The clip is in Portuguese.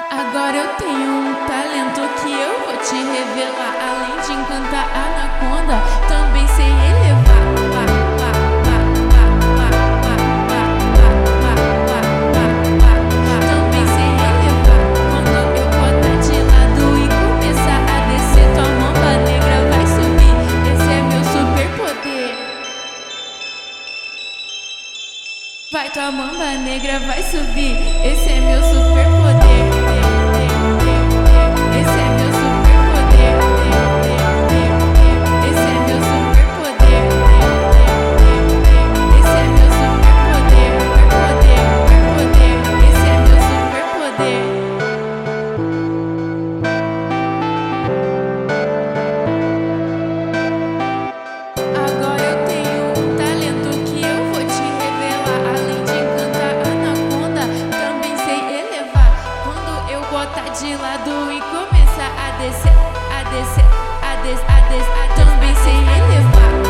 Agora eu tenho um talento que eu vou te revelar. Além de encantar a anaconda, também sei elevar. Também sei elevar. Quando eu botar de lado e começar a descer, tua mamba negra vai subir. Esse é meu superpoder. Vai, tua mamba negra vai subir. Esse é meu superpoder. Esse é meu superpoder. Esse é meu superpoder. Esse é meu superpoder. Esse é meu superpoder. Agora eu tenho um talento que eu vou te revelar. Além de encantar a anaconda, também sei elevar. Quando eu botar de lado e começar a descer, também sei elevar.